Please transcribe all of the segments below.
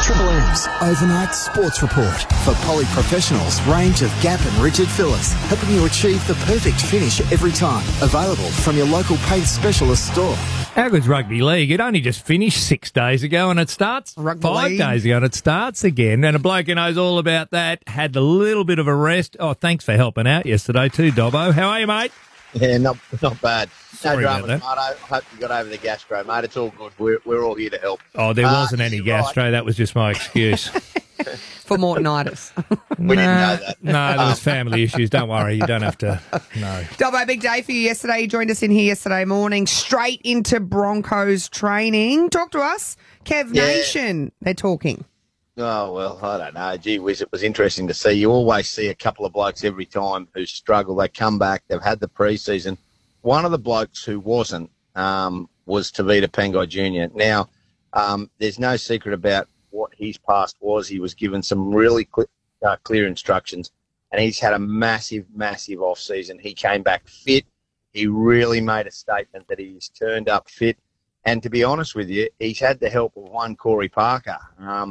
Triple M's Overnight Sports Report for poly-professionals range of Gap and Rigid fillers, helping you achieve the perfect finish every time. Available from your local paint specialist store. How good's rugby league? It only just finished 6 days ago and it starts Rugby 5 league. days ago and it starts again. And a bloke who knows all about that had a little bit of a rest. Oh, thanks for helping out yesterday too, Dobbo. How are you, mate? Yeah, not bad. Sorry no about dramas, that. mate. I hope you got over the gastro, mate. It's all good. We're all here to help. Oh, there wasn't any you're gastro. right. That was just my excuse. For Mortonitis. We didn't know that. No, there was family issues. Don't worry. You don't have to. No. Dobbo, big day for you yesterday. You joined us in here yesterday morning, straight into Broncos training. Talk to us. Kev Yeah. Nation, they're talking. Oh, well, I don't know. Gee whiz, it was interesting to see. You always see a couple of blokes every time who struggle. They come back. They've had the pre-season. One of the blokes who wasn't was Tavita Pangai Jr. Now, there's no secret about what his past was. He was given some really clear instructions, and he's had a massive, massive off-season. He came back fit. He really made a statement that he's turned up fit. And to be honest with you, he's had the help of one Corey Parker.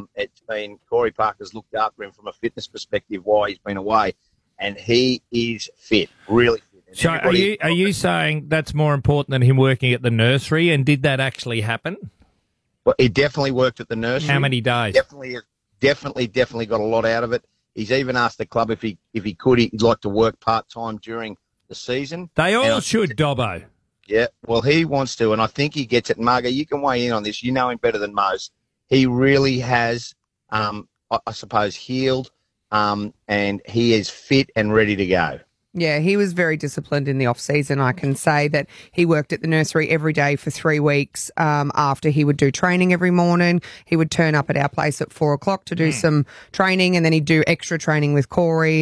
Corey Parker's looked after him from a fitness perspective while he's been away, and he is fit, really fit. And So are you saying that's more important than him working at the nursery? And did that actually happen? Well, he definitely worked at the nursery. How many days? Definitely got a lot out of it. He's even asked the club if he could, he'd like to work part-time during the season. They all And should, Dobbo. Yeah, well, he wants to, and I think he gets it. Margo, you can weigh in on this. You know him better than most. He really has, I suppose, healed, and he is fit and ready to go. Yeah, he was very disciplined in the off-season. I can say that he worked at the nursery every day for 3 weeks. After he would do training every morning, he would turn up at our place at 4 o'clock to do some training, and then he'd do extra training with Corey.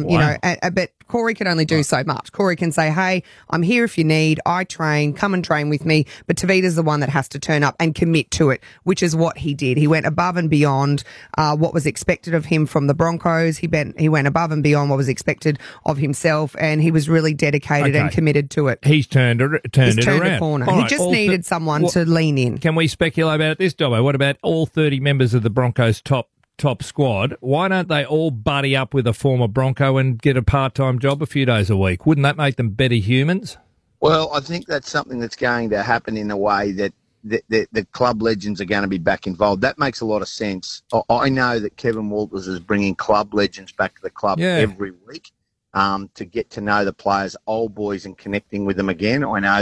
But Corey can only do so much. Corey can say, hey, I'm here if you need. I train. Come and train with me. But Tavita's the one that has to turn up and commit to it, which is what he did. He went above and beyond what was expected of him from the Broncos. He went above and beyond what was expected of himself, and he was really dedicated and committed to it. He's turned it around. A corner. All He right, just needed someone to lean in. Can we speculate about this, Dobbo? What about all 30 members of the Broncos' top squad? Why don't they all buddy up with a former Bronco and get a part-time job a few days a week? Wouldn't that make them better humans? Well, I think that's something that's going to happen in a way that the club legends are going to be back involved. That makes a lot of sense. I know that Kevin Walters is bringing club legends back to the club every week to get to know the players, old boys, and connecting with them again.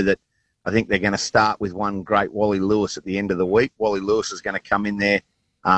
I think they're going to start with one great Wally Lewis at the end of the week. Wally Lewis is going to come in there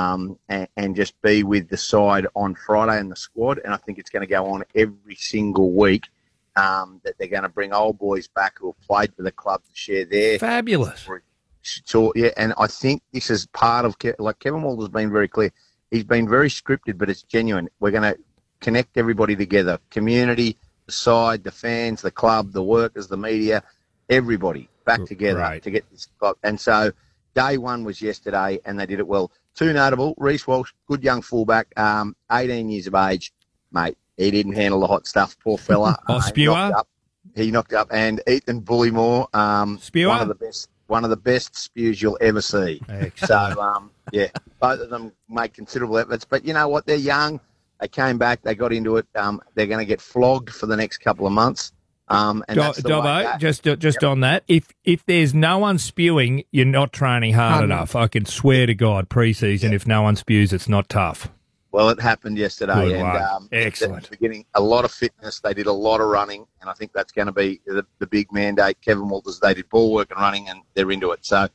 and just be with the side on Friday in the squad. And I think it's going to go on every single week that they're going to bring old boys back who have played for the club to share their Fabulous. So, yeah, and I think this is part of, like Kevin Walter's been very clear. He's been very scripted, but it's genuine. We're going to connect everybody together, community, the side, the fans, the club, the workers, the media, everybody back together to get this club. And so day one was yesterday, and they did it well. Two notable, Reece Walsh, good young fullback, 18 years of age, mate. He didn't handle the hot stuff, poor fella. Spewer? He knocked up. And Ethan Bullymore, Spewer? one of the best spews you'll ever see. So, both of them made considerable efforts. But you know what? They're young. They came back. They got into it. They're going to get flogged for the next couple of months. And that's the way Dobbo, just on that, if there's no one spewing, you're not training hard enough. I can swear to God, pre-season, if no one spews, it's not tough. Well, it happened yesterday. Good and excellent. At the beginning, a lot of fitness. They did a lot of running, and I think that's going to be the big mandate. Kevin Walters, they did ball work and running, and they're into it. So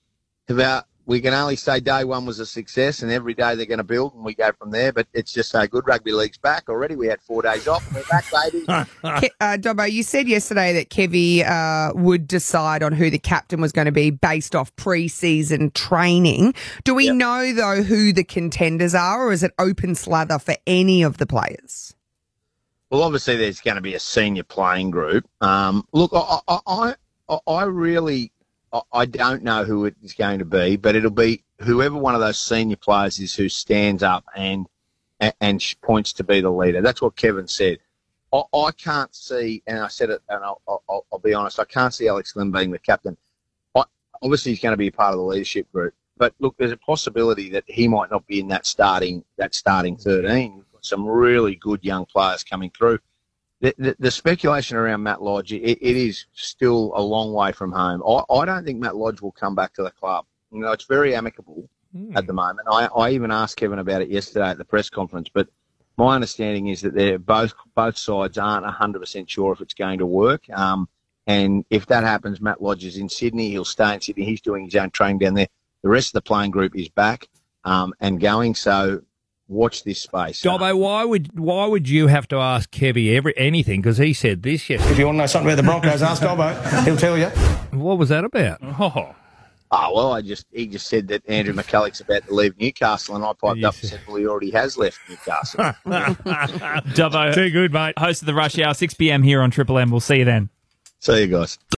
we can only say day one was a success, and every day they're going to build, and we go from there. But it's just so good. Rugby league's back already. We had 4 days off, and we're back, baby. Dobbo, you said yesterday that Kevy would decide on who the captain was going to be based off pre-season training. Do we know, though, who the contenders are, or is it open slather for any of the players? Well, obviously there's going to be a senior playing group. Look, I really... I don't know who it is going to be, but it'll be whoever one of those senior players is who stands up and points to be the leader. That's what Kevin said. I can't see, and I said it, and I'll be honest, I can't see Alex Lim being the captain. Obviously, he's going to be a part of the leadership group. But look, there's a possibility that he might not be in that starting 13. We've got some really good young players coming through. The speculation around Matt Lodge, it is still a long way from home. I don't think Matt Lodge will come back to the club. You know, it's very amicable at the moment. I even asked Kevin about it yesterday at the press conference, but my understanding is that they're both sides aren't 100% sure if it's going to work. And if that happens, Matt Lodge is in Sydney. He'll stay in Sydney. He's doing his own training down there. The rest of the playing group is back and going. So watch this space. Dobbo, why would you have to ask Kevy anything? Because he said this yesterday. If you want to know something about the Broncos, ask Dobbo. He'll tell you. What was that about? Well, he just said that Andrew McCulloch's about to leave Newcastle, and I piped up and said, well, he already has left Newcastle. Dobbo, too good, mate. Host of the Rush Hour, 6 p.m. here on Triple M. We'll see you then. See you guys.